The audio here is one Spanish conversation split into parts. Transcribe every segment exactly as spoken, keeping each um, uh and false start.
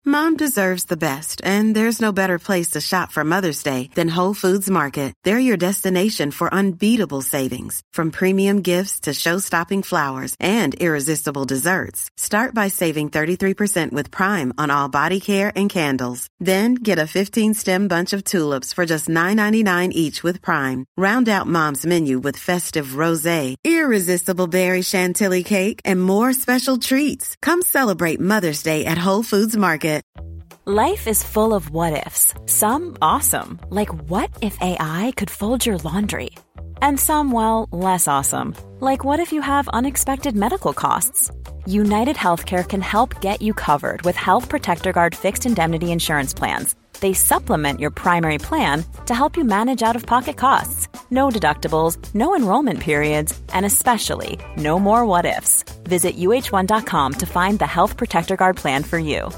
Mom deserves the best, and there's no better place to shop for Mother's Day than Whole Foods Market. They're your destination for unbeatable savings, from premium gifts to show-stopping flowers and irresistible desserts. Start by saving thirty-three percent with Prime on all body care and candles. Then get a fifteen-stem bunch of tulips for just nine ninety-nine each with Prime. Round out Mom's menu with festive rosé, irresistible berry chantilly cake, and more special treats. Come celebrate Mother's Day at Whole Foods Market. Life is full of what-ifs. Some awesome, like what if A I could fold your laundry? And some, well, less awesome, like what if you have unexpected medical costs? United Healthcare can help get you covered with Health Protector Guard fixed indemnity insurance plans. They supplement your primary plan to help you manage out-of-pocket costs. No deductibles, no enrollment periods, and especially no more what-ifs. Visit U H one dot com to find the Health Protector Guard plan for you.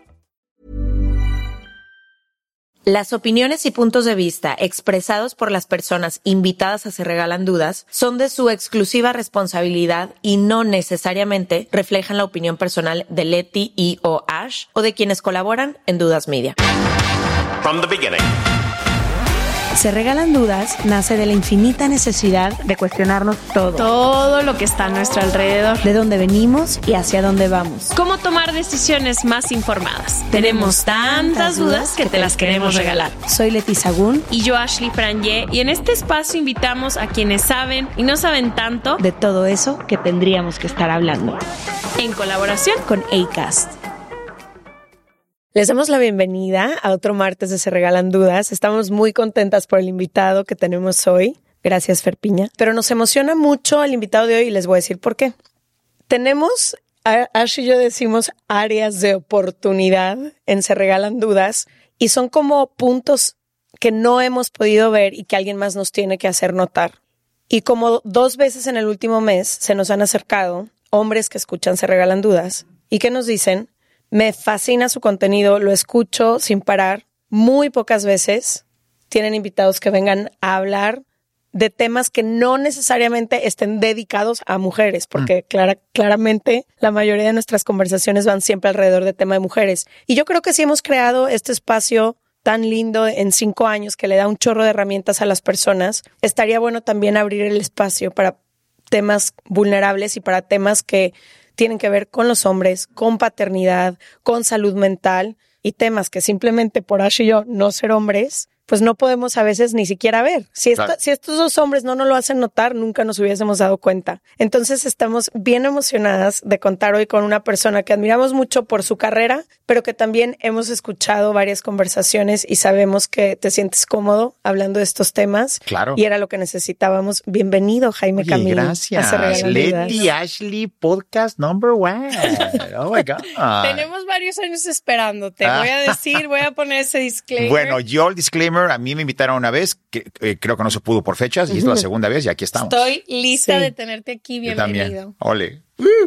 Las opiniones y puntos de vista expresados por las personas invitadas a Se Regalan Dudas son de su exclusiva responsabilidad y no necesariamente reflejan la opinión personal de Leti y o Ash o de quienes colaboran en Dudas Media. From the beginning. Se Regalan Dudas nace de la infinita necesidad de cuestionarnos todo. Todo lo que está a nuestro alrededor. De dónde venimos y hacia dónde vamos. Cómo tomar decisiones más informadas. Tenemos tantas dudas que te las queremos regalar. Soy Leti Sagún. Y yo, Ashley Franje. Y en este espacio invitamos a quienes saben y no saben tanto de todo eso que tendríamos que estar hablando. En colaboración con Acast. Les damos la bienvenida a otro martes de Se Regalan Dudas. Estamos muy contentas por el invitado que tenemos hoy. Gracias, Fer Piña. Pero nos emociona mucho el invitado de hoy y les voy a decir por qué. Tenemos, Ash y yo decimos, áreas de oportunidad en Se Regalan Dudas y son como puntos que no hemos podido ver y que alguien más nos tiene que hacer notar. Y como dos veces en el último mes se nos han acercado hombres que escuchan Se Regalan Dudas y que nos dicen: me fascina su contenido, lo escucho sin parar. Muy pocas veces tienen invitados que vengan a hablar de temas que no necesariamente estén dedicados a mujeres, porque mm. clara, claramente la mayoría de nuestras conversaciones van siempre alrededor de tema de mujeres. Y yo creo que sí hemos creado este espacio tan lindo en cinco años que le da un chorro de herramientas a las personas. Estaría bueno también abrir el espacio para temas vulnerables y para temas que tienen que ver con los hombres, con paternidad, con salud mental y temas que simplemente por Ash y yo no ser hombres, pues no podemos a veces ni siquiera ver. Si, esta, claro. si estos dos hombres no nos lo hacen notar, nunca nos hubiésemos dado cuenta. Entonces estamos bien emocionadas de contar hoy con una persona que admiramos mucho por su carrera, pero que también hemos escuchado varias conversaciones y sabemos que te sientes cómodo hablando de estos temas. Claro. Y era lo que necesitábamos. Bienvenido, Jaime Oye, Camil. Gracias. Leti Ashley, podcast number one. Oh my God. Tenemos varios años esperándote. Voy a decir, voy a poner ese disclaimer. Bueno, yo el disclaimer, a mí me invitaron una vez, que eh, creo que no se pudo por fechas, y es la segunda vez y aquí estamos. Estoy lista Sí. de tenerte aquí. Bienvenido. Yo también. Ole.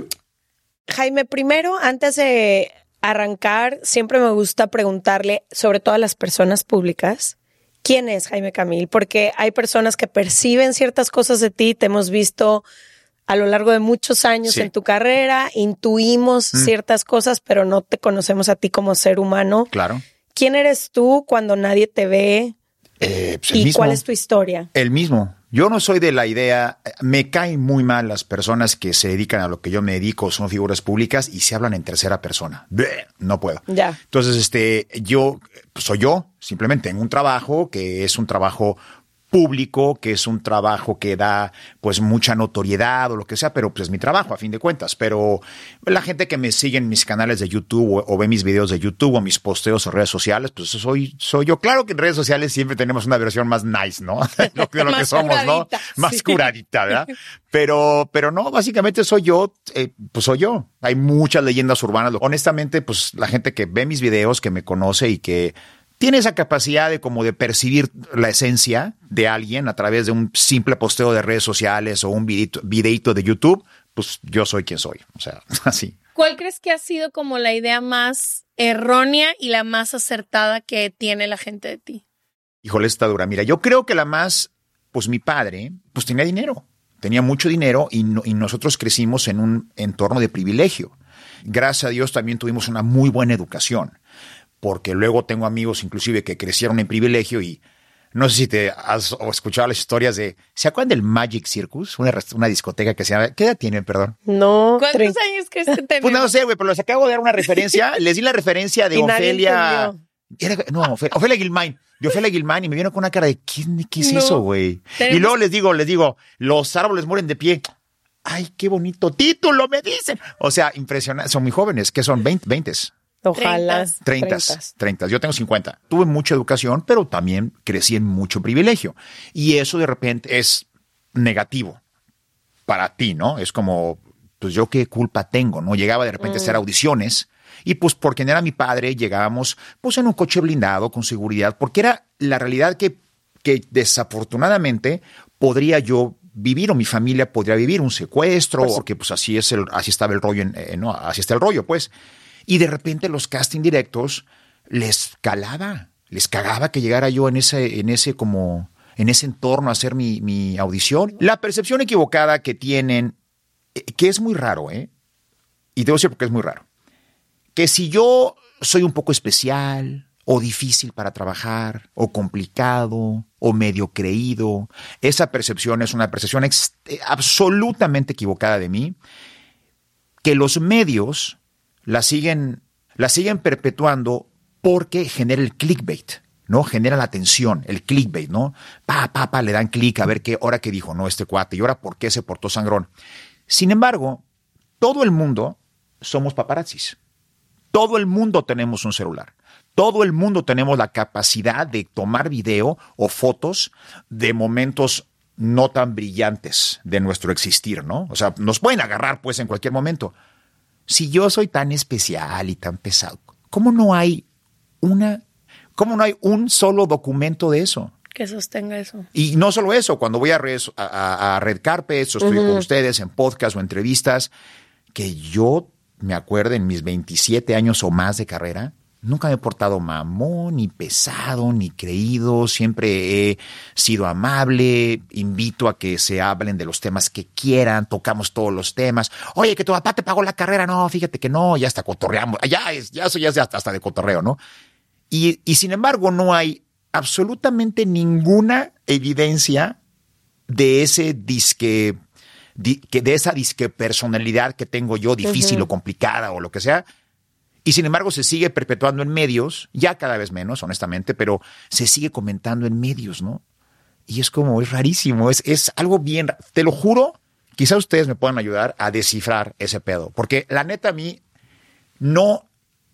Jaime, primero, antes de arrancar, siempre me gusta preguntarle, sobre todo a las personas públicas, ¿quién es Jaime Camil? Porque hay personas que perciben ciertas cosas de ti, te hemos visto a lo largo de muchos años sí. en tu carrera, intuimos mm. ciertas cosas, pero no te conocemos a ti como ser humano. Claro. ¿Quién eres tú cuando nadie te ve? Eh, pues el ¿Y mismo, cuál es tu historia? El mismo. Yo no soy de la idea, me caen muy mal las personas que se dedican a lo que yo me dedico, son figuras públicas y se hablan en tercera persona. Bleh, no puedo. Ya. Entonces, este, yo pues soy yo, simplemente en un trabajo que es un trabajo público, que es un trabajo que da pues mucha notoriedad o lo que sea, pero pues es mi trabajo a fin de cuentas. Pero la gente que me sigue en mis canales de YouTube o, o ve mis videos de YouTube o mis posteos en redes sociales, pues soy, soy yo. Claro que en redes sociales siempre tenemos una versión más nice, ¿no? de lo, de lo que somos, curadita, ¿no? Más sí. curadita, ¿verdad? Pero, pero no, básicamente soy yo, eh, pues soy yo. Hay muchas leyendas urbanas. Honestamente, pues la gente que ve mis videos, que me conoce y que tiene esa capacidad de como de percibir la esencia de alguien a través de un simple posteo de redes sociales o un videito, videito de YouTube, pues yo soy quien soy. O sea, así. ¿Cuál crees que ha sido como la idea más errónea y la más acertada que tiene la gente de ti? Híjole, está dura. Mira, yo creo que la más, pues mi padre, pues tenía dinero. Tenía mucho dinero y, no, y nosotros crecimos en un entorno de privilegio. Gracias a Dios también tuvimos una muy buena educación, porque luego tengo amigos inclusive que crecieron en privilegio y no sé si te has escuchado las historias de... ¿Se acuerdan del Magic Circus? Una, una discoteca que se llama... ¿Qué edad tienen, perdón? No. ¿Cuántos tre- años crees que tenemos? Pues no sé, güey, pero les acabo de dar una referencia. Les di la referencia de Y nadie Ofelia... entendió. Era- no, Ofelia, Ofelia Guilmain. De Ofelia Guilmain y me vieron con una cara de ¿qué, qué es No. eso, güey? Tenemos- Y luego les digo, les digo, los árboles mueren de pie. Ay, qué bonito título, me dicen. O sea, impresionante. Son muy jóvenes, que son veinte, veinte. Ojalá. Treintas, treintas. Yo tengo cincuenta. Tuve mucha educación, pero también crecí en mucho privilegio. Y eso de repente es negativo para ti, ¿no? Es como, pues yo qué culpa tengo, ¿no? Llegaba de repente mm. a hacer audiciones y pues por quien era mi padre llegábamos pues en un coche blindado con seguridad, porque era la realidad que, que desafortunadamente podría yo vivir o mi familia podría vivir un secuestro, pues, porque pues así es el, así estaba el rollo, en, eh, no, así está el rollo, pues. Y de repente los casting directos les calaba, les cagaba que llegara yo en ese, en ese como, en ese entorno a hacer mi, mi audición. La percepción equivocada que tienen, que es muy raro, ¿eh? Y debo decir porque es muy raro, que si yo soy un poco especial o difícil para trabajar o complicado o medio creído, esa percepción es una percepción ex- absolutamente equivocada de mí, que los medios la siguen, la siguen perpetuando porque genera el clickbait, ¿no? Genera la atención, el clickbait, ¿no? Pa, pa, pa, le dan clic a ver qué, ahora qué dijo, no, este cuate, y ahora por qué se portó sangrón. Sin embargo, todo el mundo somos paparazzis. Todo el mundo tenemos un celular. Todo el mundo tenemos la capacidad de tomar video o fotos de momentos no tan brillantes de nuestro existir, ¿no? O sea, nos pueden agarrar, pues, en cualquier momento. Si yo soy tan especial y tan pesado, ¿cómo no hay una, cómo no hay un solo documento de eso? Que sostenga eso. Y no solo eso, cuando voy a Red, a, a Red Carpets o estoy uh-huh. con ustedes en podcast o entrevistas, que yo me acuerdo en mis veintisiete años o más de carrera, nunca me he portado mamón, ni pesado, ni creído. Siempre he sido amable. Invito a que se hablen de los temas que quieran. Tocamos todos los temas. Oye, que tu papá te pagó la carrera. No, fíjate que no. Ya hasta cotorreamos. Ya es, ya eso ya es hasta, hasta de cotorreo, ¿no? Y, y sin embargo, no hay absolutamente ninguna evidencia de ese disque, di, que de esa disque personalidad que tengo yo, difícil uh-huh. o complicada o lo que sea. Y sin embargo se sigue perpetuando en medios, ya cada vez menos, honestamente, pero se sigue comentando en medios, ¿no? Y es como, es rarísimo, es, es algo bien, te lo juro, quizá ustedes me puedan ayudar a descifrar ese pedo, porque la neta a mí no,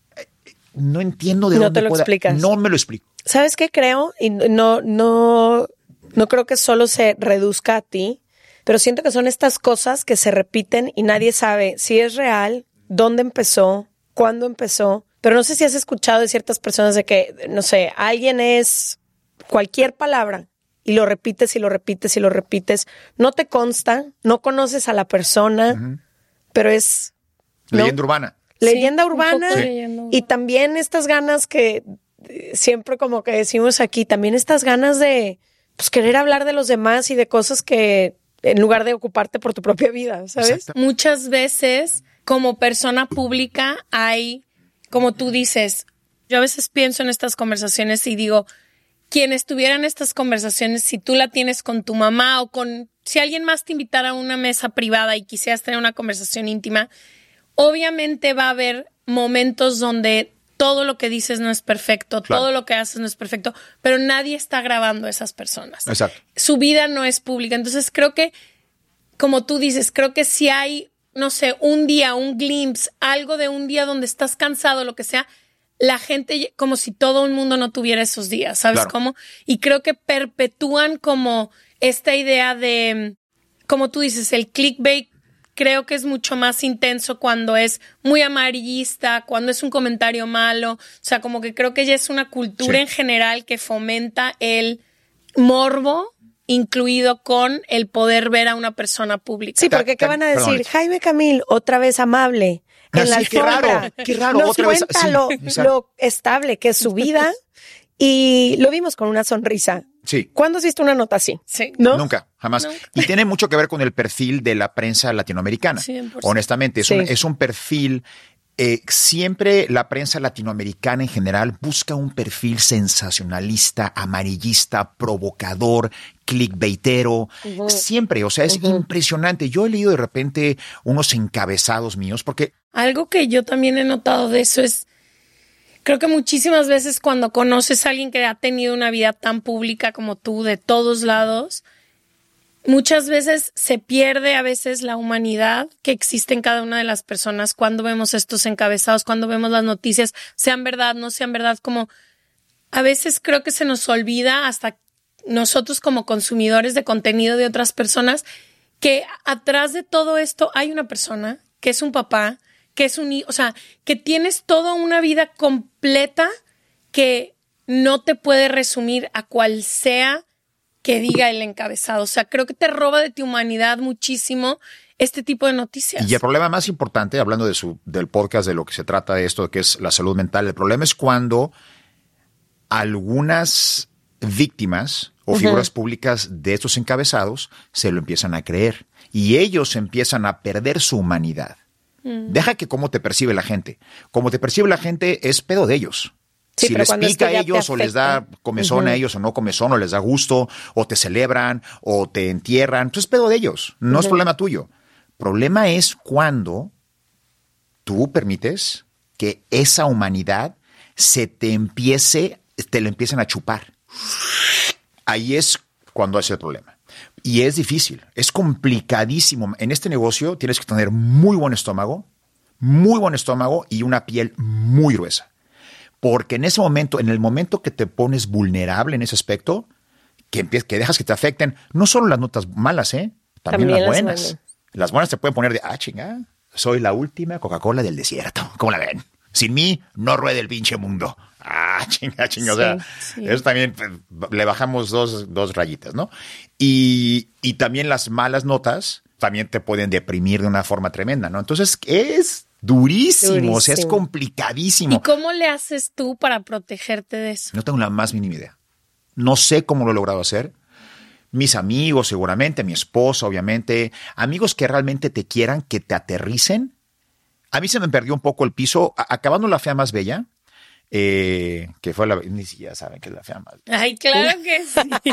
no entiendo de no dónde te lo pueda, explicas. No me lo explico. ¿Sabes qué creo? Y no, no, no creo que solo se reduzca a ti, pero siento que son estas cosas que se repiten y nadie sabe si es real, dónde empezó, cuándo empezó, pero no sé si has escuchado de ciertas personas de que, no sé, alguien es cualquier palabra y lo repites y lo repites y lo repites. No te consta, no conoces a la persona, uh-huh. pero es... ¿no? Leyenda urbana. Leyenda sí, urbana sí. leyenda y también estas ganas que siempre como que decimos aquí, también estas ganas de pues, querer hablar de los demás y de cosas que en lugar de ocuparte por tu propia vida, ¿sabes? Exacto. Muchas veces como persona pública hay, como tú dices, yo a veces pienso en estas conversaciones y digo, quienes tuvieran estas conversaciones, si tú la tienes con tu mamá o con, si alguien más te invitara a una mesa privada y quisieras tener una conversación íntima, obviamente va a haber momentos donde todo lo que dices no es perfecto, claro. todo lo que haces no es perfecto, pero nadie está grabando a esas personas. Exacto. Su vida no es pública. Entonces creo que, como tú dices, creo que si hay, no sé, un día, un glimpse, algo de un día donde estás cansado, lo que sea, la gente, como si todo el mundo no tuviera esos días, ¿sabes claro. cómo? Y creo que perpetúan como esta idea de, como tú dices, el clickbait. Creo que es mucho más intenso cuando es muy amarillista, cuando es un comentario malo. O sea, como que creo que ya es una cultura sí. en general que fomenta el morbo, incluido con el poder ver a una persona pública. Sí, porque ¿qué van a decir? Perdón. Jaime Camil, otra vez amable. En ah, la sí, alfombra. Qué raro, qué raro. Nos otra cuenta vez, sí, lo, exacto. lo estable que es su vida y lo vimos con una sonrisa. Sí. ¿Cuándo has visto una nota así? Sí. ¿No? Nunca, jamás. Nunca. Y tiene mucho que ver con el perfil de la prensa latinoamericana. cien por ciento. Honestamente, es, sí. un, es un perfil Eh, siempre la prensa latinoamericana en general busca un perfil sensacionalista, amarillista, provocador, clickbaitero. Uh-huh. Siempre, o sea, es uh-huh. impresionante. Yo he leído de repente unos encabezados míos porque... Algo que yo también he notado de eso es, creo que muchísimas veces cuando conoces a alguien que ha tenido una vida tan pública como tú, de todos lados, muchas veces se pierde a veces la humanidad que existe en cada una de las personas cuando vemos estos encabezados, cuando vemos las noticias, sean verdad, no sean verdad, como a veces creo que se nos olvida hasta nosotros como consumidores de contenido de otras personas que atrás de todo esto hay una persona que es un papá, que es un hijo, o sea, que tienes toda una vida completa que no te puede resumir a cual sea que diga el encabezado. O sea, creo que te roba de tu humanidad muchísimo este tipo de noticias. Y el problema más importante, hablando de su, del podcast, de lo que se trata de esto, que es la salud mental, el problema es cuando algunas víctimas o uh-huh. figuras públicas de estos encabezados se lo empiezan a creer y ellos empiezan a perder su humanidad. Uh-huh. Deja que cómo te percibe la gente. Cómo te percibe la gente es pedo de ellos. Sí, si les pica a ellos o les da comezón uh-huh. a ellos o no comezón o les da gusto o te celebran o te entierran, pues es pedo de ellos, no uh-huh. es problema tuyo. Problema es cuando tú permites que esa humanidad se te empiece, te lo empiecen a chupar. Ahí es cuando es el problema. Y es difícil, es complicadísimo. En este negocio tienes que tener muy buen estómago, muy buen estómago y una piel muy gruesa. Porque en ese momento, en el momento que te pones vulnerable en ese aspecto, que, empie- que dejas que te afecten, no solo las notas malas, ¿eh? También, También las buenas. Las buenas. Las buenas te pueden poner de, ah, chinga, soy la última Coca-Cola del desierto. ¿Cómo la ven? Sin mí, no ruede el pinche mundo. Ah, chinga, chinga. Sí, o sea, sí. Eso también le bajamos dos, dos rayitas, ¿no? Y, y también las malas notas también te pueden deprimir de una forma tremenda, ¿no? Entonces, es durísimo, durísimo. O sea, es complicadísimo. ¿Y cómo le haces tú para protegerte de eso? No tengo la más mínima idea. No sé cómo lo he logrado hacer. Mis amigos, seguramente, mi esposa, obviamente, amigos que realmente te quieran, que te aterricen. A mí se me perdió un poco el piso. A- acabando La Fea Más Bella, eh, que fue la... Ni siquiera saben que es La Fea Más Bella. Ay, claro que sí.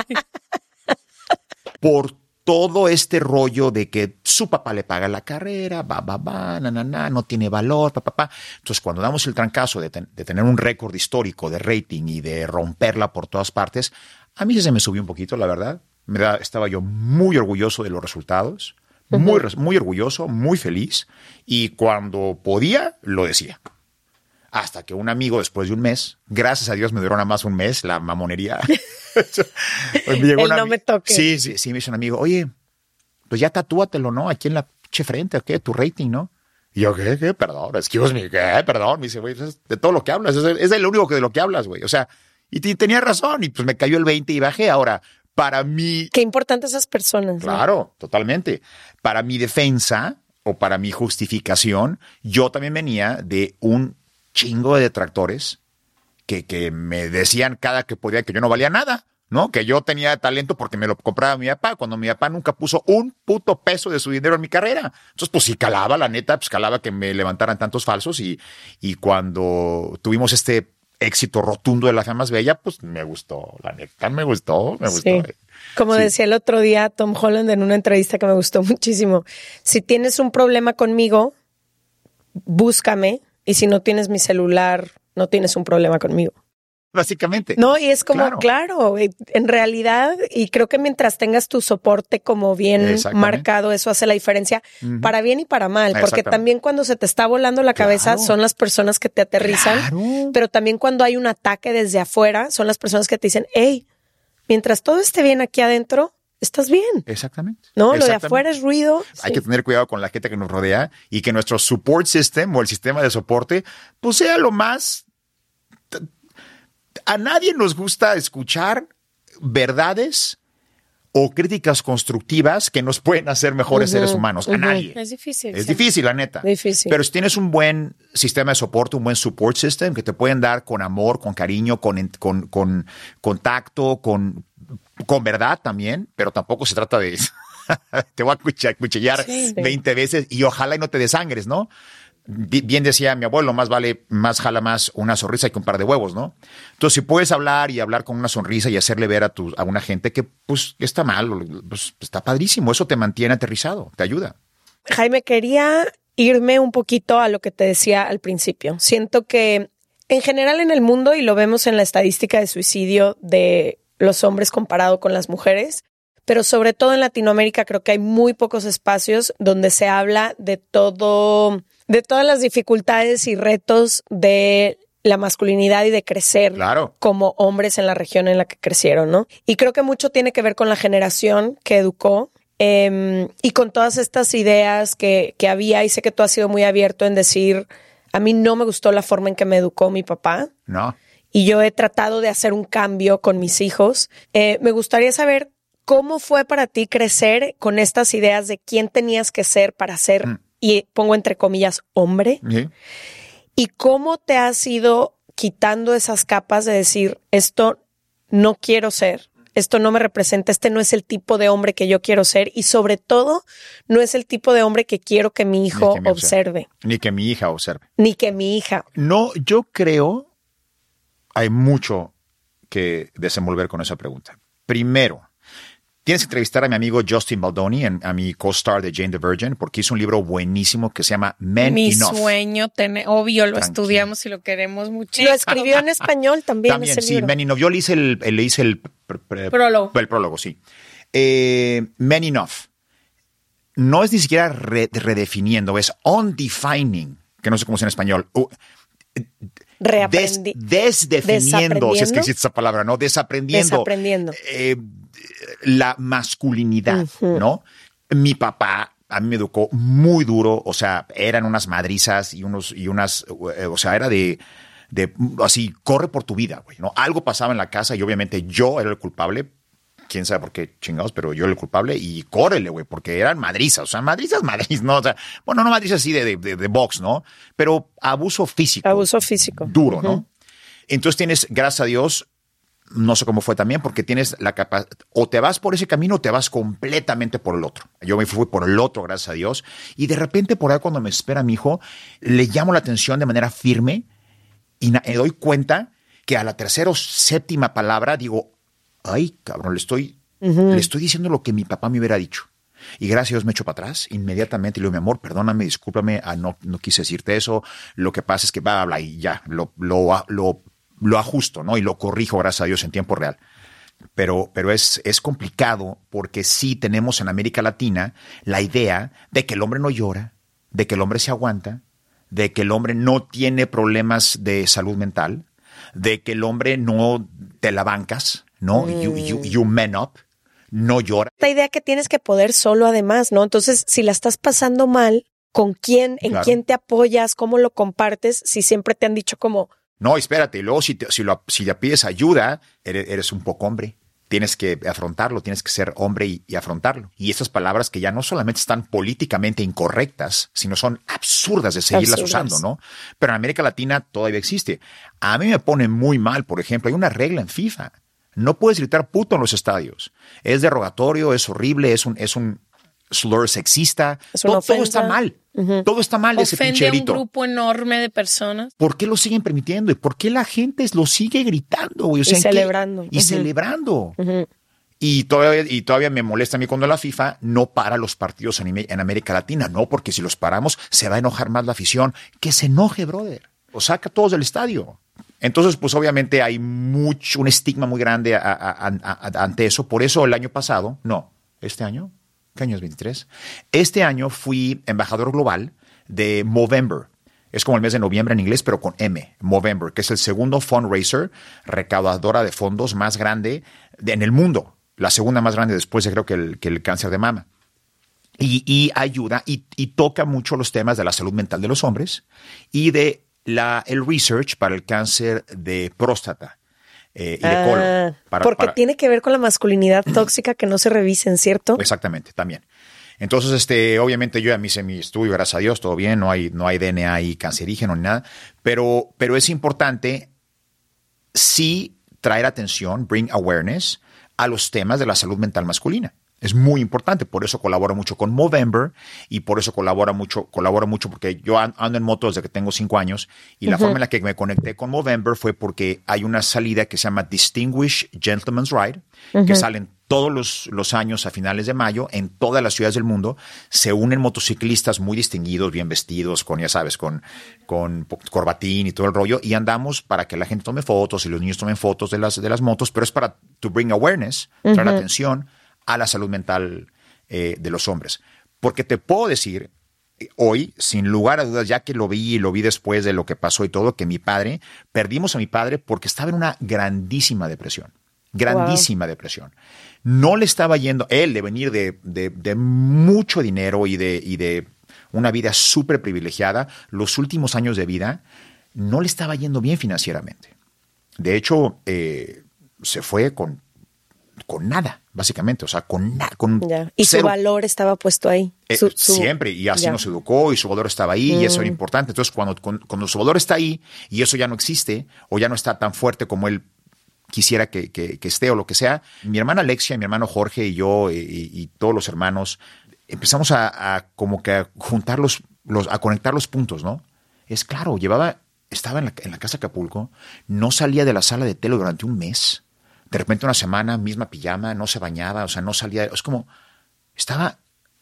Por todo este rollo de que su papá le paga la carrera, va, va, va, na, na, na, no tiene valor, pa, pa, pa. Entonces, cuando damos el trancazo de, ten- de tener un récord histórico de rating y de romperla por todas partes, a mí se me subió un poquito, la verdad. Me da, estaba yo muy orgulloso de los resultados, uh-huh. muy, muy orgulloso, muy feliz. Y cuando podía, lo decía. Hasta que un amigo, después de un mes, gracias a Dios me duró nada más un mes la mamonería. me llegó El una, no me toque. Sí, sí, sí, me dice un amigo, oye, pues ya tatúatelo, ¿no? Aquí en la pinche frente, ¿qué? Tu rating, ¿no? Y yo, ¿qué? ¿Qué? Perdón, excuse me, ¿qué? Perdón. Me dice, güey, es de todo lo que hablas, es, es de lo único que de lo que hablas, güey. O sea, y t- tenía razón, y pues me cayó el veinte y bajé. Ahora, para mí... Qué importante esas personas. Claro, ¿no? Totalmente. Para mi defensa o para mi justificación, yo también venía de un chingo de detractores que, que me decían cada que podía que yo no valía nada, ¿no? Que yo tenía talento porque me lo compraba mi papá, cuando mi papá nunca puso un puto peso de su dinero en mi carrera. Entonces, pues sí calaba, la neta, pues calaba que me levantaran tantos falsos y, y cuando tuvimos este éxito rotundo de La Fea Más Bella, pues me gustó, la neta, me gustó, me Sí. gustó. Como Sí. decía el otro día Tom Holland en una entrevista que me gustó muchísimo, si tienes un problema conmigo, búscame, y si no tienes mi celular, no tienes un problema conmigo. Básicamente. No, y es como, Claro. claro, en realidad, y creo que mientras tengas tu soporte como bien Exactamente. marcado, eso hace la diferencia Ujú. para bien y para mal, porque Exactamente. también cuando se te está volando la cabeza Claro. son las personas que te aterrizan, Claro. pero también cuando hay un ataque desde afuera son las personas que te dicen, hey, mientras todo esté bien aquí adentro, estás bien. Exactamente. No, lo de Exactamente. afuera es ruido. Hay Sí. que tener cuidado con la gente que nos rodea y que nuestro support system o el sistema de soporte pues sea lo más... A nadie nos gusta escuchar verdades o críticas constructivas que nos pueden hacer mejores Ujú, seres humanos. A ujú. nadie. Es difícil. Es sí. difícil, la neta. Difícil. Pero si tienes un buen sistema de soporte, un buen support system que te pueden dar con amor, con cariño, con, con, con contacto, con, con verdad también, pero tampoco se trata de te voy a cuchillar, cuchillar Sí. veinte veces y ojalá y no te desangres, ¿no? Bien decía mi abuelo, más vale, más jala más una sonrisa que un par de huevos, ¿no? Entonces, si puedes hablar y hablar con una sonrisa y hacerle ver a, tu, a una gente que pues está mal, pues está padrísimo. Eso te mantiene aterrizado, te ayuda. Jaime, quería irme un poquito a lo que te decía al principio. Siento que en general en el mundo, y lo vemos en la estadística de suicidio de los hombres comparado con las mujeres, pero sobre todo en Latinoamérica creo que hay muy pocos espacios donde se habla de todo, de todas las dificultades y retos de la masculinidad y de crecer claro. como hombres en la región en la que crecieron, ¿no? Y creo que mucho tiene que ver con la generación que educó eh, y con todas estas ideas que, que había, y sé que tú has sido muy abierto en decir, a mí no me gustó la forma en que me educó mi papá. No. Y yo he tratado de hacer un cambio con mis hijos. Eh, me gustaría saber ¿cómo fue para ti crecer con estas ideas de quién tenías que ser para ser, mm. y pongo entre comillas, hombre? Sí. ¿Y cómo te has ido quitando esas capas de decir, esto no quiero ser, esto no me representa, este no es el tipo de hombre que yo quiero ser, y sobre todo, no es el tipo de hombre que quiero que mi hijo que observe. observe? Ni que mi hija observe. Ni que mi hija. No, yo creo, hay mucho que desenvolver con esa pregunta. Primero, tienes que entrevistar a mi amigo Justin Baldoni, a mi co-star de Jane the Virgin, porque hizo un libro buenísimo que se llama Men Mi Enough. Mi sueño, tener, obvio, lo Tranquilo. Estudiamos y lo queremos muchísimo. Lo escribió en español también. También, ese sí, libro. Men Enough. Yo le hice el, le hice el pr- pr- prólogo. El prólogo, sí. Eh, Men Enough. No es ni siquiera re- redefiniendo, es undefining, que no sé cómo es en español. Uh, Reaprendi- Des, desdefiniendo, si es que existe esa palabra, ¿no? Desaprendiendo. Desaprendiendo. Eh, la masculinidad, uh-huh. ¿no? Mi papá a mí me educó muy duro, o sea, eran unas madrizas y unos y unas, eh, o sea, era de, de así, corre por tu vida, güey, ¿no? Algo pasaba en la casa y obviamente yo era el culpable, quién sabe por qué chingados, pero yo era el culpable y córrele, güey, porque eran madrizas, o sea, madrizas, madrizas, ¿no? O sea, bueno, no madrizas así de, de, de, de box, ¿no? Pero abuso físico. Abuso físico. Duro, uh-huh. ¿no? Entonces tienes, gracias a Dios, no sé cómo fue también, porque tienes la capacidad, o te vas por ese camino o te vas completamente por el otro. Yo me fui por el otro, gracias a Dios, y de repente por ahí cuando me espera mi hijo, le llamo la atención de manera firme y me doy cuenta que a la tercera o séptima palabra digo, ay, cabrón, le estoy, uh-huh. le estoy diciendo lo que mi papá me hubiera dicho. Y gracias a Dios me echo para atrás inmediatamente y le digo, mi amor, perdóname, discúlpame, ah, no, no quise decirte eso, lo que pasa es que va, habla y ya, lo, lo, lo lo ajusto, ¿no? Y lo corrijo, gracias a Dios, en tiempo real. Pero, pero es, es complicado porque sí tenemos en América Latina la idea de que el hombre no llora, de que el hombre se aguanta, de que el hombre no tiene problemas de salud mental, de que el hombre no te la bancas, ¿no? Mm. You, you, you man up, no llora. Esta idea que tienes que poder solo además, ¿no? Entonces, si la estás pasando mal, ¿con quién? ¿En claro. quién te apoyas? ¿Cómo lo compartes? Si siempre te han dicho como... No, espérate, y luego si, te, si, lo, si le pides ayuda, eres, eres un poco hombre. Tienes que afrontarlo, tienes que ser hombre y, y afrontarlo. Y estas palabras que ya no solamente están políticamente incorrectas, sino son absurdas de seguirlas absurdas. usando, ¿no? Pero en América Latina todavía existe. A mí me pone muy mal, por ejemplo, hay una regla en FIFA. No puedes gritar puto en los estadios. Es derogatorio, es horrible, es un, es un slur sexista. Todo, todo está mal. Uh-huh. Todo está mal de ese pinche grito. Ofende a un grupo enorme de personas. ¿Por qué lo siguen permitiendo? ¿Y por qué la gente lo sigue gritando? Güey? O sea, y celebrando. Qué, y uh-huh. celebrando. Uh-huh. Y todavía, y todavía me molesta a mí cuando la FIFA no para los partidos en, en América Latina. No, porque si los paramos se va a enojar más la afición. Que se enoje, brother. O saca a todos del estadio. Entonces, pues obviamente hay mucho, un estigma muy grande a, a, a, a, ante eso. Por eso el año pasado, no, este año... ¿Qué año es veintitrés? Este año fui embajador global de Movember. Es como el mes de noviembre en inglés, pero con M. Movember, que es el segundo fundraiser, recaudadora de fondos más grande de, en el mundo. La segunda más grande después de creo que el, que el cáncer de mama. Y, y ayuda y, y toca mucho los temas de la salud mental de los hombres y de la, el research para el cáncer de próstata. Eh, y de ah, colon. Para, porque para... tiene que ver con la masculinidad tóxica que no se revisen, ¿cierto? Exactamente, también. Entonces, este, obviamente yo ya me hice mi estudio, gracias a Dios, todo bien, no hay, no hay D N A ahí cancerígeno ni nada, pero, pero es importante sí traer atención, bring awareness a los temas de la salud mental masculina. Es muy importante, por eso colaboro mucho con Movember y por eso colaboro mucho, colaboro mucho porque yo ando en moto desde que tengo cinco años y uh-huh. la forma en la que me conecté con Movember fue porque hay una salida que se llama Distinguished Gentleman's Ride, uh-huh. que salen todos los, los años a finales de mayo en todas las ciudades del mundo. Se unen motociclistas muy distinguidos, bien vestidos, con, ya sabes, con, con corbatín y todo el rollo, y andamos para que la gente tome fotos y los niños tomen fotos de las, de las motos, pero es para to bring awareness, uh-huh. traer atención a la salud mental eh, de los hombres. Porque te puedo decir eh, hoy, sin lugar a dudas, ya que lo vi y lo vi después de lo que pasó y todo, que mi padre, perdimos a mi padre porque estaba en una grandísima depresión. Grandísima wow. depresión. No le estaba yendo, él de venir de, de, de mucho dinero y de, y de una vida súper privilegiada, los últimos años de vida, no le estaba yendo bien financieramente. De hecho, eh, se fue con con nada, básicamente, o sea, con nada. Con ya. Y cero. Su valor estaba puesto ahí. Eh, su, su... Siempre, y así ya. nos educó, y su valor estaba ahí, mm. y eso era importante. Entonces, cuando, cuando su valor está ahí, y eso ya no existe, o ya no está tan fuerte como él quisiera que, que, que esté, o lo que sea, mi hermana Alexia, mi hermano Jorge, y yo, y, y todos los hermanos, empezamos a, a como que a juntar los, los, a conectar los puntos, ¿no? Es claro, llevaba, estaba en la, en la casa de Acapulco, no salía de la sala de tele durante un mes. De repente una semana, misma pijama, no se bañaba, o sea, no salía. Es como, estaba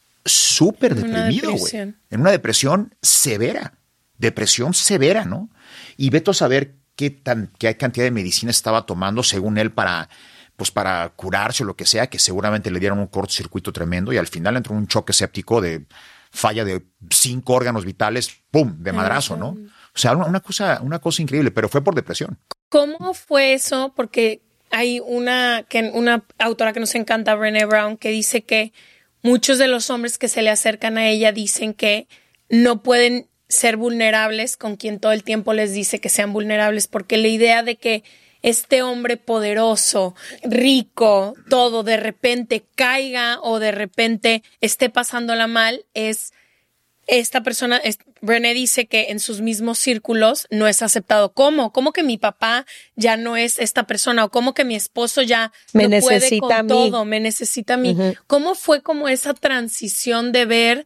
súper deprimido, güey. En una depresión severa. Depresión severa, ¿no? Y vete a saber qué, tan, qué cantidad de medicina estaba tomando, según él, para, pues para curarse o lo que sea, que seguramente le dieron un cortocircuito tremendo y al final entró un choque séptico de falla de cinco órganos vitales, ¡pum!, de madrazo, ¿no? O sea, una, una, cosa, una cosa increíble, pero fue por depresión. ¿Cómo fue eso? Porque hay una, que, una autora que nos encanta, Brené Brown, que dice que muchos de los hombres que se le acercan a ella dicen que no pueden ser vulnerables con quien todo el tiempo les dice que sean vulnerables, porque la idea de que este hombre poderoso, rico, todo de repente caiga o de repente esté pasándola mal es... Esta persona, es, Brené dice que en sus mismos círculos no es aceptado. ¿Cómo? ¿Cómo que mi papá ya no es esta persona? ¿O cómo que mi esposo ya me no puede necesita con a mí. todo? Me necesita a mí. Uh-huh. ¿Cómo fue como esa transición de ver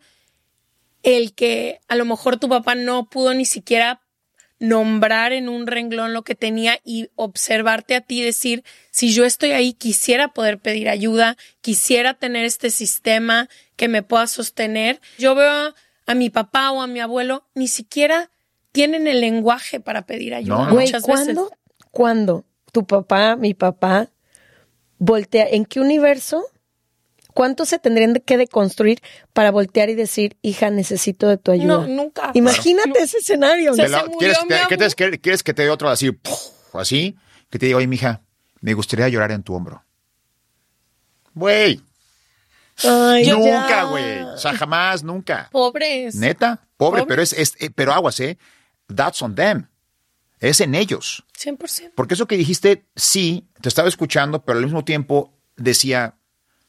el que a lo mejor tu papá no pudo ni siquiera nombrar en un renglón lo que tenía y observarte a ti y decir, si yo estoy ahí, quisiera poder pedir ayuda, quisiera tener este sistema que me pueda sostener? Yo veo a a mi papá o a mi abuelo, ni siquiera tienen el lenguaje para pedir ayuda. No, no. Muchas Güey, veces. ¿cuándo, ¿Cuándo tu papá, mi papá, voltea? ¿En qué universo? ¿Cuánto se tendrían que deconstruir para voltear y decir, hija, necesito de tu ayuda? No, nunca. Imagínate Claro. ese escenario. Se La, murió ¿quieres, mi te, ¿qué te, abuelo. qué, ¿Quieres que te dé otro así, puf, así? Que te diga, oye, mija, me gustaría llorar en tu hombro. Güey. Ay, Nunca, güey. O sea, jamás, nunca. Pobres. Neta, pobre, Pobres. pero es, es eh, pero aguas, ¿eh? That's on them. Es en ellos. cien por ciento. Porque eso que dijiste, sí, te estaba escuchando, pero al mismo tiempo decía,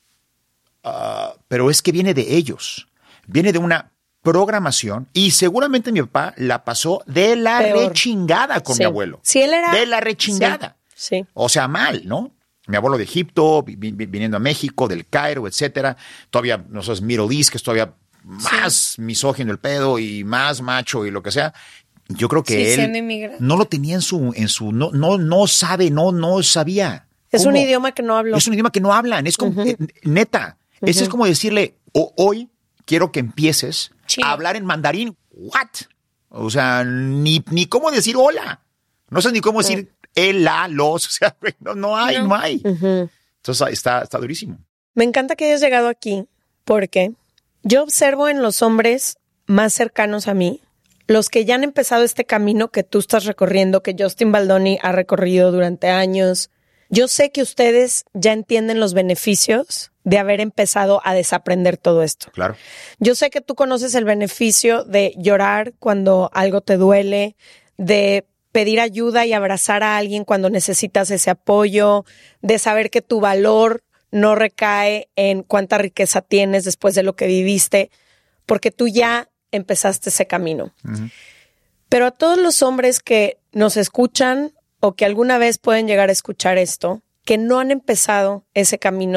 uh, pero es que viene de ellos. Viene de una programación y seguramente mi papá la pasó de la Peor. rechingada con Sí. mi abuelo. Si él era... De la rechingada. Sí. sí. O sea, mal, ¿no? Mi abuelo de Egipto, vi, vi, viniendo a México, del Cairo, etcétera. Todavía, no sé, Middle East, que es todavía más sí. misógino el pedo y más macho y lo que sea. Yo creo que sí, él no lo tenía en su, en su, no, no, no sabe, no, no sabía. Es ¿Cómo? un idioma que no hablo. Es un idioma que no hablan. Es como, uh-huh. eh, neta, uh-huh. ese es como decirle, oh, hoy quiero que empieces Chino. a hablar en mandarín. What? O sea, ni, ni cómo decir hola. No sé ni cómo decir uh-huh. el, la, los. O sea, no, no hay, no, no hay. Uh-huh. Entonces está, está durísimo. Me encanta que hayas llegado aquí porque yo observo en los hombres más cercanos a mí, los que ya han empezado este camino que tú estás recorriendo, que Justin Baldoni ha recorrido durante años. Yo sé que ustedes ya entienden los beneficios de haber empezado a desaprender todo esto. Claro. Yo sé que tú conoces el beneficio de llorar cuando algo te duele, de pedir ayuda y abrazar a alguien cuando necesitas ese apoyo, de saber que tu valor no recae en cuánta riqueza tienes después de lo que viviste, porque tú ya empezaste ese camino. Uh-huh. Pero a todos los hombres que nos escuchan o que alguna vez pueden llegar a escuchar esto, que no han empezado ese camino,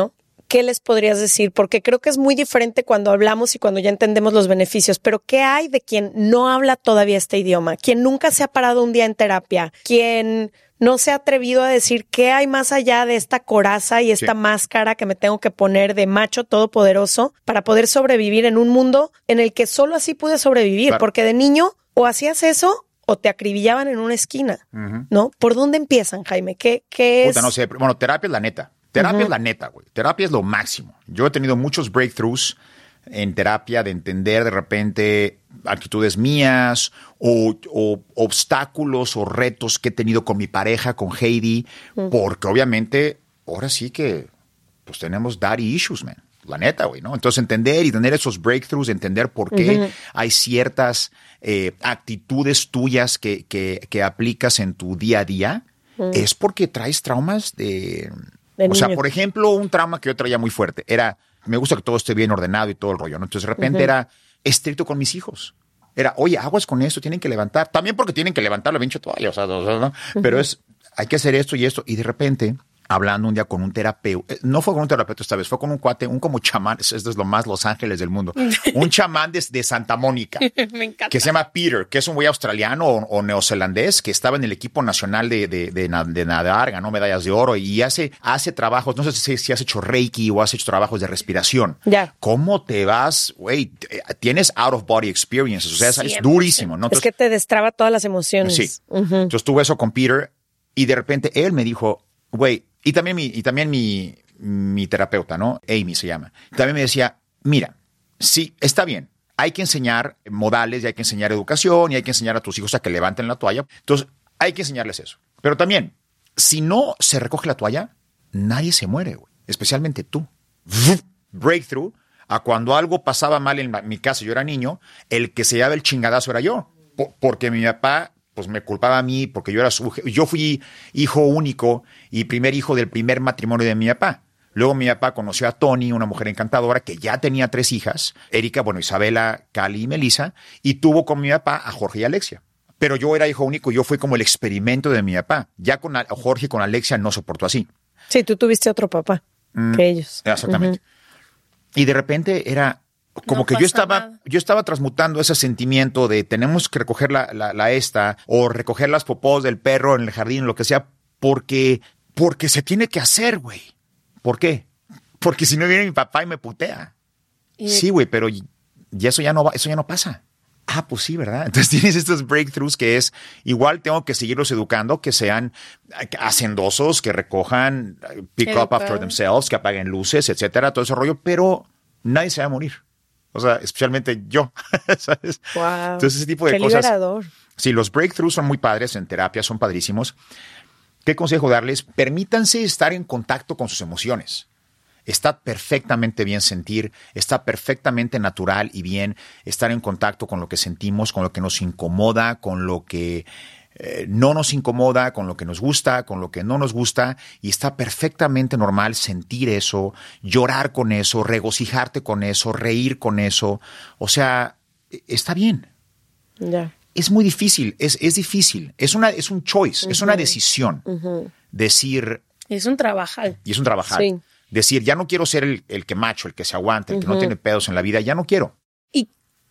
¿qué les podrías decir? Porque creo que es muy diferente cuando hablamos y cuando ya entendemos los beneficios, pero ¿qué hay de quien no habla todavía este idioma? Quien nunca se ha parado un día en terapia, quien no se ha atrevido a decir qué hay más allá de esta coraza y esta sí. máscara que me tengo que poner de macho todopoderoso para poder sobrevivir en un mundo en el que solo así pude sobrevivir, claro. porque de niño o hacías eso o te acribillaban en una esquina, uh-huh. ¿no? ¿Por dónde empiezan, Jaime? ¿Qué, qué es? Puta, no sé. Bueno, terapia es la neta. Terapia uh-huh. es la neta, güey. Terapia es lo máximo. Yo he tenido muchos breakthroughs en terapia de entender de repente actitudes mías o, o obstáculos o retos que he tenido con mi pareja, con Heidi, uh-huh. porque obviamente ahora sí que pues tenemos daddy issues, man. La neta, güey, ¿no? Entonces entender y tener esos breakthroughs, entender por qué uh-huh. hay ciertas eh, actitudes tuyas que, que, que aplicas en tu día a día, uh-huh. es porque traes traumas de... de o niño. Sea, por ejemplo, un trauma que yo traía muy fuerte era, me gusta que todo esté bien ordenado y todo el rollo, ¿no? Entonces de repente uh-huh. era estricto con mis hijos. Era, oye, aguas con esto, tienen que levantar. También porque tienen que levantar la pinche toalla, o sea, ¿no? Uh-huh. Pero es, hay que hacer esto y esto. Y de repente... hablando un día con un terapeuta, no fue con un terapeuta esta vez, fue con un cuate, un como chamán, esto es lo más Los Ángeles del mundo, un chamán de, de Santa Mónica, Me encanta. que se llama Peter, que es un güey australiano o, o neozelandés, que estaba en el equipo nacional de, de, de, de nadar, ganó medallas de oro y hace, hace trabajos, no sé si, si has hecho Reiki o has hecho trabajos de respiración. Ya. ¿Cómo te vas, güey? Tienes out of body experiences, o sea, es, es durísimo, ¿no? Entonces, es que te destraba todas las emociones. Sí. Uh-huh. Entonces tuve eso con Peter y de repente él me dijo, güey, Y también mi, y también mi, mi terapeuta, ¿no? Amy se llama. También me decía, mira, sí, está bien. Hay que enseñar modales y hay que enseñar educación y hay que enseñar a tus hijos a que levanten la toalla. Entonces, hay que enseñarles eso. Pero también, si no se recoge la toalla, nadie se muere, güey. Especialmente tú. Breakthrough, a cuando algo pasaba mal en mi casa, yo era niño, el que se llevaba el chingadazo era yo. Por, porque mi papá... pues me culpaba a mí porque yo era su, yo fui hijo único y primer hijo del primer matrimonio de mi papá. Luego mi papá conoció a Tony, una mujer encantadora que ya tenía tres hijas, Erika, bueno, Isabela, Cali y Melissa, y tuvo con mi papá a Jorge y Alexia. Pero yo era hijo único y yo fui como el experimento de mi papá. Ya con a, Jorge y con Alexia no soportó así. Sí, tú tuviste otro papá mm, que ellos. Exactamente. Uh-huh. Y de repente era... Como no que yo estaba, nada. yo estaba transmutando ese sentimiento de tenemos que recoger la, la, la esta o recoger las popós del perro en el jardín, lo que sea, porque, porque se tiene que hacer, güey. ¿Por qué? Porque si no viene mi papá y me putea. ¿Y sí, güey, pero y eso ya no va, eso ya no pasa. Ah, pues sí, ¿verdad? Entonces tienes estos breakthroughs que es, igual tengo que seguirlos educando, que sean hacendosos, que recojan, pick Educado. up after themselves, que apaguen luces, etcétera, todo ese rollo, pero nadie se va a morir. O sea, especialmente yo, ¿sabes? Wow. Entonces, ese tipo de Qué cosas. Liberador. Sí, los breakthroughs son muy padres en terapia, son padrísimos. ¿Qué consejo darles? Permítanse estar en contacto con sus emociones. Está perfectamente bien sentir, está perfectamente natural y bien estar en contacto con lo que sentimos, con lo que nos incomoda, con lo que eh, no nos incomoda, con lo que nos gusta, con lo que no nos gusta, y está perfectamente normal sentir eso, llorar con eso, regocijarte con eso, reír con eso. O sea, está bien. Ya. Yeah. Es muy difícil, es, es difícil, es, una, es un choice, uh-huh. es una decisión. Uh-huh. Decir... Es un trabajar. Y es un trabajar. Sí. Decir, ya no quiero ser el, el que macho, el que se aguanta, el uh-huh. que no tiene pedos en la vida, ya no quiero. ¿Y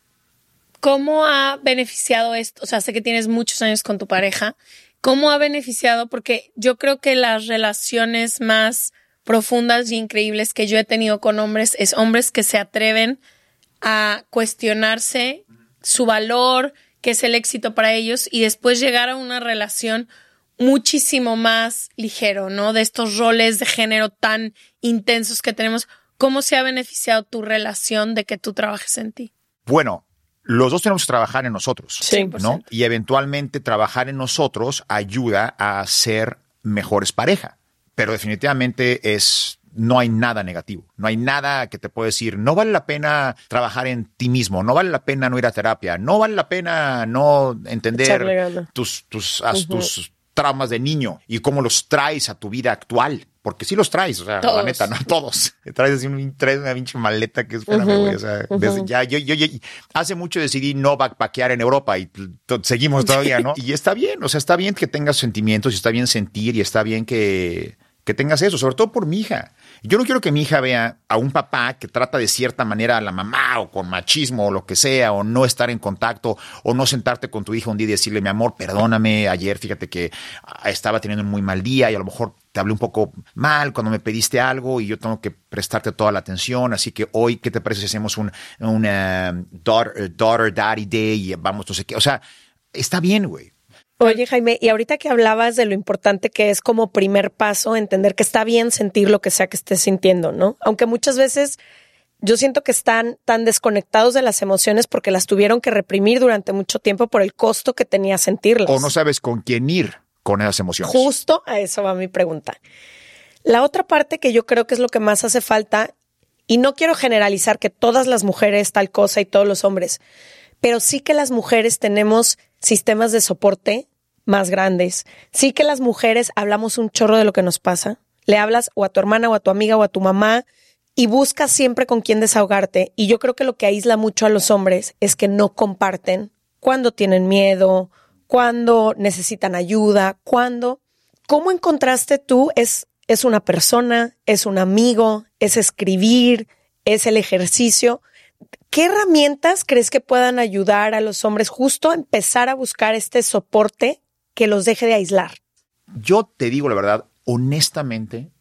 cómo ha beneficiado esto? O sea, sé que tienes muchos años con tu pareja. ¿Cómo ha beneficiado? Porque yo creo que las relaciones más profundas y increíbles que yo he tenido con hombres es hombres que se atreven a cuestionarse su valor, qué es el éxito para ellos, y después llegar a una relación muchísimo más ligero, ¿no? De estos roles de género tan intensos que tenemos. ¿Cómo se ha beneficiado tu relación de que tú trabajes en ti? Bueno, los dos tenemos que trabajar en nosotros, sí, ¿no? Y eventualmente trabajar en nosotros ayuda a ser mejores pareja. Pero definitivamente es... no hay nada negativo, no hay nada que te pueda decir, no vale la pena trabajar en ti mismo, no vale la pena no ir a terapia, no vale la pena no entender tus, tus, uh-huh. tus traumas de niño y cómo los traes a tu vida actual, porque sí los traes, o sea, todos. La neta, no todos. Traes, así un, traes una pinche maleta que es, espérame, güey, uh-huh. o sea, uh-huh. desde ya, yo, yo, yo, hace mucho decidí no backpackear en Europa y t- seguimos todavía, ¿no? Y está bien, o sea, está bien que tengas sentimientos y está bien sentir y está bien que... que tengas eso, sobre todo por mi hija. Yo no quiero que mi hija vea a un papá que trata de cierta manera a la mamá o con machismo o lo que sea, o no estar en contacto, o no sentarte con tu hija un día y decirle, mi amor, perdóname, ayer fíjate que estaba teniendo un muy mal día y a lo mejor te hablé un poco mal cuando me pediste algo y yo tengo que prestarte toda la atención, así que hoy, ¿qué te parece si hacemos un, un uh, daughter, daughter Daddy Day y vamos, no sé qué? O sea, está bien, güey. Oye, Jaime, y ahorita que hablabas de lo importante que es como primer paso entender que está bien sentir lo que sea que estés sintiendo, ¿no? Aunque muchas veces yo siento que están tan desconectados de las emociones porque las tuvieron que reprimir durante mucho tiempo por el costo que tenía sentirlas. O no sabes con quién ir con esas emociones. Justo a eso va mi pregunta. La otra parte que yo creo que es lo que más hace falta, y no quiero generalizar que todas las mujeres tal cosa y todos los hombres, pero sí que las mujeres tenemos sistemas de soporte más grandes. Sí que las mujeres hablamos un chorro de lo que nos pasa. Le hablas o a tu hermana o a tu amiga o a tu mamá y buscas siempre con quién desahogarte. Y yo creo que lo que aísla mucho a los hombres es que no comparten cuando tienen miedo, cuando necesitan ayuda, cuando... ¿Cómo encontraste tú? Es, es una persona, es un amigo, es escribir, es el ejercicio. ¿Qué herramientas crees que puedan ayudar a los hombres justo a empezar a buscar este soporte que los deje de aislar? Yo te digo la verdad, honestamente,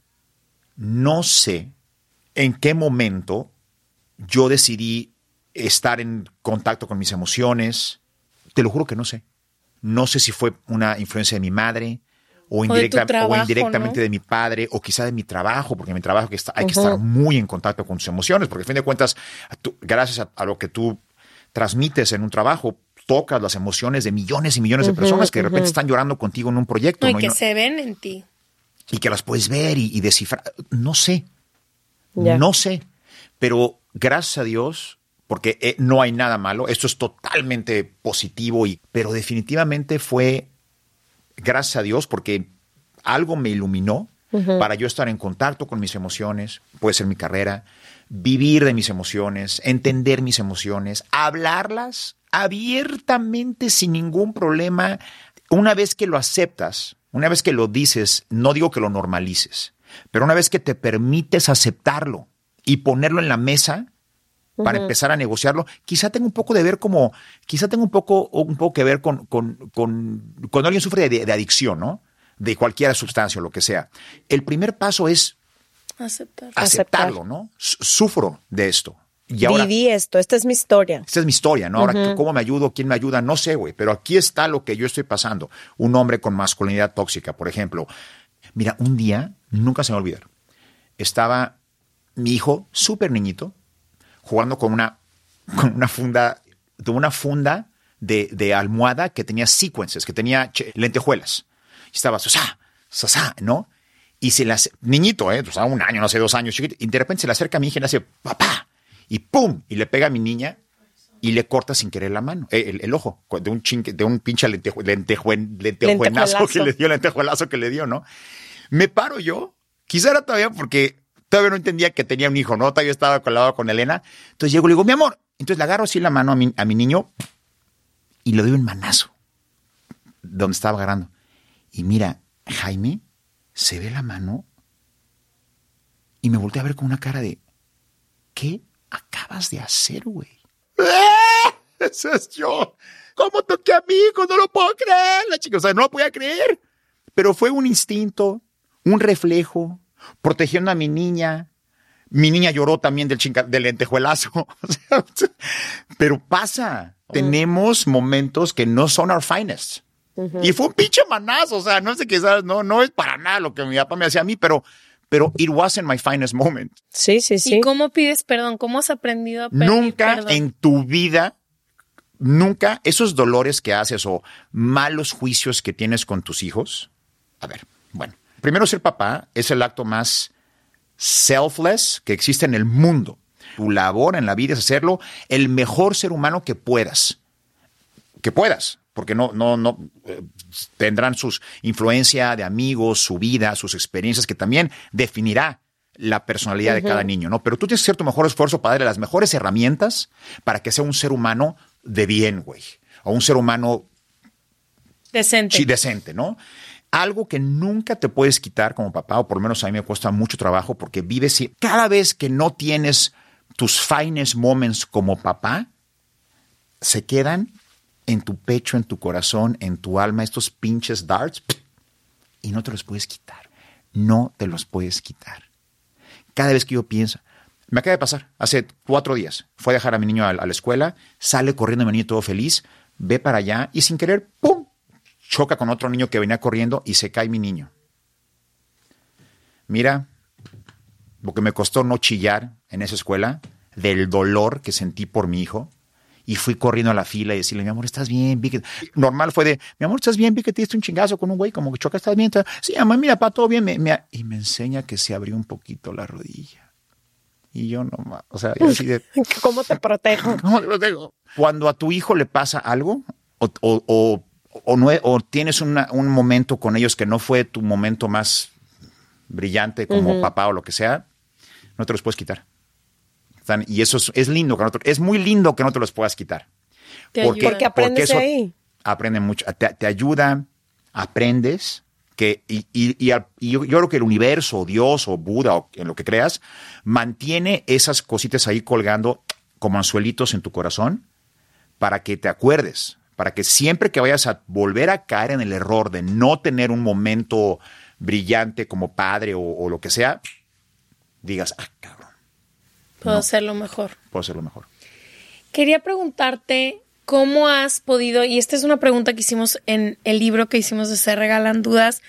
no sé en qué momento yo decidí estar en contacto con mis emociones. Te lo juro que no sé. No sé si fue una influencia de mi madre o, indirecta, o, de trabajo, o indirectamente ¿no? de mi padre o quizá de mi trabajo, porque en mi trabajo que está, hay uh-huh. que estar muy en contacto con tus emociones, porque al fin de cuentas, tú, gracias a, a lo que tú transmites en un trabajo, tocas las emociones de millones y millones uh-huh, de personas que de repente uh-huh. están llorando contigo en un proyecto. No, y ¿no? que y no, se ven en ti. Y que las puedes ver y, y descifrar. No sé. Yeah. No sé. Pero gracias a Dios, porque eh, no hay nada malo. Esto es totalmente positivo. Y, pero definitivamente fue gracias a Dios porque algo me iluminó uh-huh. para yo estar en contacto con mis emociones. Puede ser mi carrera. Vivir de mis emociones. Entender mis emociones. Hablarlas abiertamente sin ningún problema. Una vez que lo aceptas, una vez que lo dices, no digo que lo normalices, pero una vez que te permites aceptarlo y ponerlo en la mesa para uh-huh. empezar a negociarlo, quizá tenga un poco de ver como, quizá tenga un poco, un poco que ver con, con, con cuando alguien sufre de, de adicción, ¿no? De cualquier sustancia o lo que sea. El primer paso es Aceptar. aceptarlo, ¿no? Sufro de esto. Y ahora, viví esto, esta es mi historia. Esta es mi historia, ¿no? Ahora, uh-huh. ¿cómo me ayudo? ¿Quién me ayuda? No sé, güey, pero aquí está lo que yo estoy pasando. Un hombre con masculinidad tóxica, por ejemplo. Mira, un día, nunca se me va a olvidar, estaba mi hijo, súper niñito, jugando con una, con una funda, de una funda de, de almohada que tenía sequences, que tenía lentejuelas. Y estaba, sasá, sasá, ¿no? Y se las, niñito, ¿eh? O sea, un año, no sé, dos años, chiquito, y de repente se le acerca a mi hija y le hace, papá. Y ¡pum! Y le pega a mi niña y le corta sin querer la mano, eh, el, el ojo, de un chinque, de un pinche lenteju, lentejuen, lentejuenazo que le dio, lentejuelazo que le dio, ¿no? Me paro yo, quizá era todavía porque todavía no entendía que tenía un hijo, ¿no? Todavía estaba colado con Elena. Entonces llego y le digo, mi amor. Entonces le agarro así la mano a mi, a mi niño y le doy un manazo donde estaba agarrando. Y mira, Jaime, se ve la mano y me volteé a ver con una cara de, ¿qué acabas de hacer, güey? ¡Eh! Ese es yo. ¿Cómo toqué a mi hijo? No lo puedo creer. La chica, o sea, no lo podía creer. Pero fue un instinto, un reflejo, protegiendo a mi niña. Mi niña lloró también del, chinga, del lentejuelazo. Pero pasa. Uh-huh. Tenemos momentos que no son our finest. Uh-huh. Y fue un pinche manazo. O sea, no sé qué, ¿sabes? No, no es para nada lo que mi papá me hacía a mí, pero... Pero it wasn't my finest moment. Sí, sí, sí. ¿Y cómo pides perdón? ¿Cómo has aprendido a pedir Nunca perdón? en tu vida, nunca esos dolores que haces o malos juicios que tienes con tus hijos. A ver, bueno. Primero, ser papá es el acto más selfless que existe en el mundo. Tu labor en la vida es hacerlo el mejor ser humano que puedas. Que puedas. Porque no, no, no eh, tendrán sus influencia de amigos, su vida, sus experiencias, que también definirá la personalidad uh-huh. de cada niño, ¿no? Pero tú tienes que hacer tu mejor esfuerzo para darle las mejores herramientas para que sea un ser humano de bien, güey. O un ser humano decente. Sí, decente, ¿no? algo que nunca te puedes quitar como papá, o por lo menos a mí me cuesta mucho trabajo porque vives y cada vez que no tienes tus finest moments como papá, se quedan en tu pecho, en tu corazón, en tu alma, estos pinches darts, y no te los puedes quitar. No te los puedes quitar. Cada vez que yo pienso, me acaba de pasar, hace cuatro días, fue a dejar a mi niño a, a la escuela, sale corriendo mi niño todo feliz, ve para allá y sin querer, ¡pum!, choca con otro niño que venía corriendo y se cae mi niño. Mira, lo que me costó no chillar en esa escuela, del dolor que sentí por mi hijo, y fui corriendo a la fila y decirle, mi amor, ¿estás bien? Vi que... Normal fue de, mi amor, ¿estás bien? Vi que te diste un chingazo con un güey, como que choca, ¿estás bien? Sí, mamá, mira, pa, todo bien. Me, me... Y me enseña que se abrió un poquito la rodilla. Y yo no, o sea, yo así de... ¿Cómo te protejo? ¿Cómo te protejo? Cuando a tu hijo le pasa algo, o, o, o, o, no, o tienes una, un momento con ellos que no fue tu momento más brillante como uh-huh. papá o lo que sea, no te los puedes quitar. Y eso es, es lindo, que no te, es muy lindo que no te los puedas quitar. Te porque, porque aprendes porque ahí. Aprende mucho, te, te ayuda, aprendes, que, y, y, y, y yo, yo creo que el universo, o Dios, o Buda, o en lo que creas, mantiene esas cositas ahí colgando como anzuelitos en tu corazón para que te acuerdes, para que siempre que vayas a volver a caer en el error de no tener un momento brillante como padre o, o lo que sea, digas, ah, cabrón. Puedo no, hacerlo mejor. Puedo hacerlo mejor. Quería preguntarte cómo has podido, y esta es una pregunta que hicimos en el libro que hicimos de Se Regalan Dudas,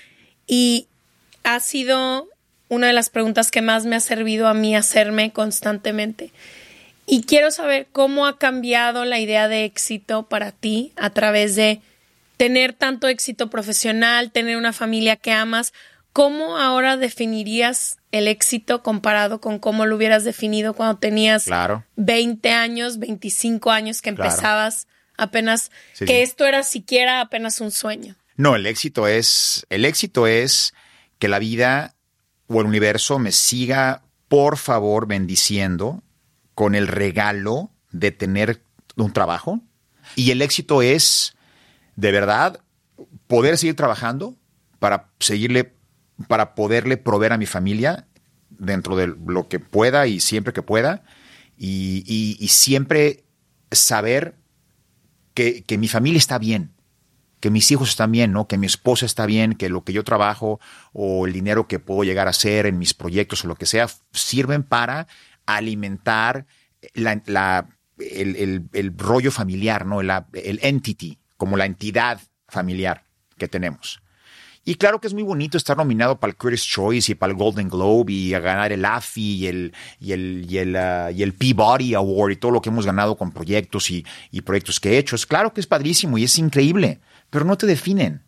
y ha sido una de las preguntas que más me ha servido a mí hacerme constantemente. Y quiero saber cómo ha cambiado la idea de éxito para ti a través de tener tanto éxito profesional, tener una familia que amas. ¿Cómo ahora definirías el éxito comparado con cómo lo hubieras definido cuando tenías claro. veinte años, veinticinco años, que empezabas claro. apenas, sí, que sí. esto era siquiera apenas un sueño? No, el éxito es, el éxito es que la vida o el universo me siga, por favor, bendiciendo con el regalo de tener un trabajo. Y el éxito es, de verdad, poder seguir trabajando para seguirle para poderle proveer a mi familia dentro de lo que pueda y siempre que pueda, y, y, y siempre saber que, que mi familia está bien, que mis hijos están bien, ¿no? Que mi esposa está bien, que lo que yo trabajo o el dinero que puedo llegar a hacer en mis proyectos o lo que sea sirven para alimentar la, la, el, el, el rollo familiar, ¿no? La, el entity, como la entidad familiar que tenemos. Y claro que es muy bonito estar nominado para el Critics' Choice y para el Golden Globe y a ganar el A F I y el, y el, y el, uh, y el Peabody Award y todo lo que hemos ganado con proyectos y, y proyectos que he hecho. Es claro que es padrísimo y es increíble, pero no te definen.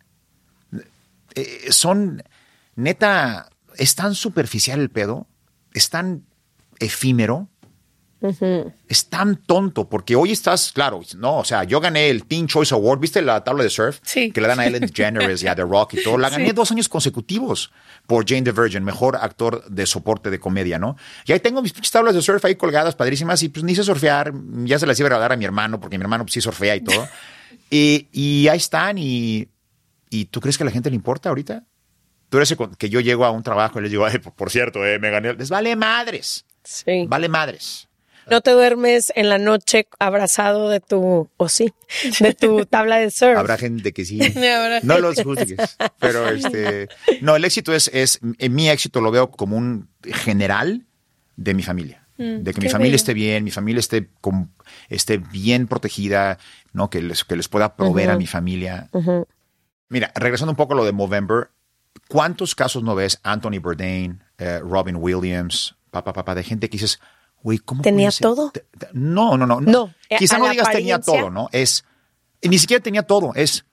Eh, son, neta, es tan superficial el pedo, es tan efímero. Uh-huh. Es tan tonto, porque hoy estás, claro, no, o sea, yo gané el Teen Choice Award, ¿viste la tabla de surf? Sí. Que le dan a Ellen DeGeneres y a The Rock y todo. La gané sí. dos años consecutivos por Jane the Virgin, mejor actor de soporte de comedia, ¿no? Y ahí tengo mis pinches tablas de surf ahí colgadas, padrísimas, y pues ni sé surfear, ya se las iba a regalar a mi hermano, porque mi hermano pues, sí surfea y todo. y, y ahí están, y, y ¿tú crees que a la gente le importa ahorita? Tú eres que yo llego a un trabajo y les digo, ay, por cierto, eh, me gané. Les vale madres. Sí. Vale madres. No te duermes en la noche abrazado de tu, o oh sí, de tu tabla de surf. Habrá gente que sí. No los juzgues. Pero este, no, el éxito es, es, en mi éxito lo veo como un general de mi familia. Mm, de que mi familia bello. esté bien, mi familia esté, con, esté bien protegida, ¿no? Que les, que les pueda proveer uh-huh. a mi familia. Uh-huh. Mira, regresando un poco a lo de Movember, ¿cuántos casos no ves? Anthony Bourdain, eh, Robin Williams, papá, papá, de gente que dices, güey, ¿cómo ¿tenía todo? No, no, no. No. Quizá no digas tenía todo, ¿no? Es, ni siquiera tenía todo. Es,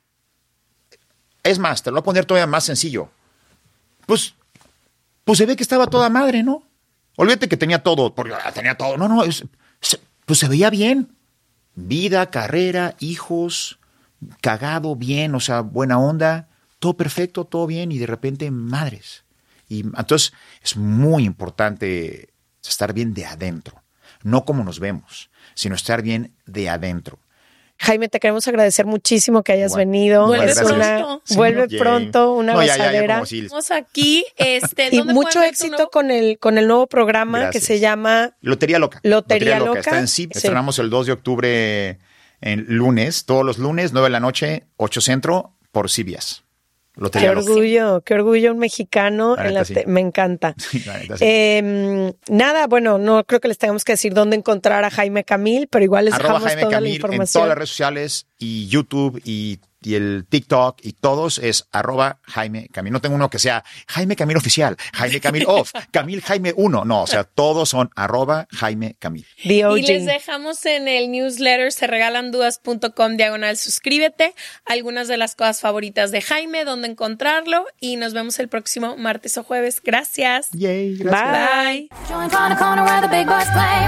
es más, te lo voy a poner todavía más sencillo. Pues, pues se ve que estaba toda madre, ¿no? Olvídate que tenía todo, porque ah, tenía todo. No, no, es, se, pues se veía bien. Vida, carrera, hijos, cagado, bien, o sea, buena onda, todo perfecto, todo bien, y de repente, madres. Y entonces es muy importante estar bien de adentro, no como nos vemos, sino estar bien de adentro. Jaime, te queremos agradecer muchísimo que hayas Bueno, venido. Vuelve Es pronto. una, Sí, vuelve Yay. pronto, una No, ya, ya, ya, gozadera. como si- Estamos aquí. Este, Y ¿dónde mucho pueden ver tu éxito nuevo- con el, con el nuevo programa Gracias. que se llama Lotería Loca. Lotería Loca. Está en C I B. Sí. Estrenamos el dos de octubre en lunes, todos los lunes, nueve de la noche, ocho centro, por C B S. Qué Lotería Loca. orgullo, qué orgullo un mexicano. La en neta, la sí. te- Me encanta. Sí, la neta, sí. Eh, nada, bueno, no creo que les tengamos que decir dónde encontrar a Jaime Camil, pero igual les Arroba dejamos Jaime toda la Camil en información. todas las redes sociales y YouTube y, y el TikTok y todos es arroba Jaime Camil. No tengo uno que sea Jaime Camil Oficial, Jaime Camil Off, Camil Jaime uno. No, o sea, todos son arroba Jaime Camil. The O G. Y les dejamos en el newsletter se regalan dudas punto com diagonal suscríbete algunas de las cosas favoritas de Jaime, dónde encontrarlo y nos vemos el próximo martes o jueves. Gracias. Yay, gracias. Bye. Join on the corner where the big boys play.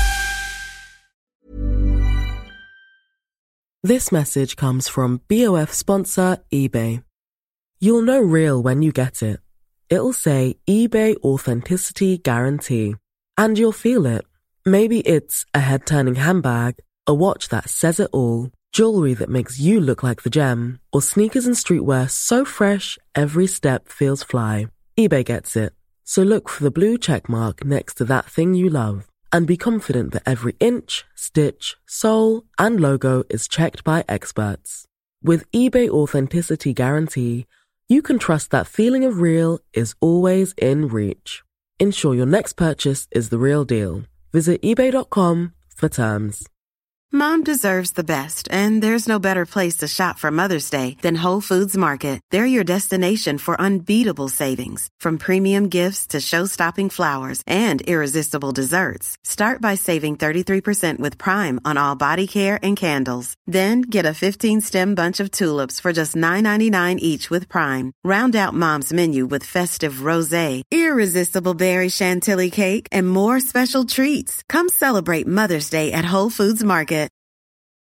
This message comes from B O F sponsor eBay. You'll know real when you get it. It'll say eBay Authenticity Guarantee. And you'll feel it. Maybe it's a head-turning handbag, a watch that says it all, jewelry that makes you look like the gem, or sneakers and streetwear so fresh every step feels fly. eBay gets it. So look for the blue check mark next to that thing you love. And be confident that every inch, stitch, sole, and logo is checked by experts. With eBay Authenticity Guarantee, you can trust that feeling of real is always in reach. Ensure your next purchase is the real deal. Visit ebay dot com for terms. Mom deserves the best, and there's no better place to shop for Mother's Day than Whole Foods Market. They're your destination for unbeatable savings, from premium gifts to show-stopping flowers and irresistible desserts. Start by saving thirty-three percent with Prime on all body care and candles. Then get a fifteen-stem bunch of tulips for just nine ninety-nine each with Prime. Round out Mom's menu with festive rosé, irresistible berry chantilly cake, and more special treats. Come celebrate Mother's Day at Whole Foods Market.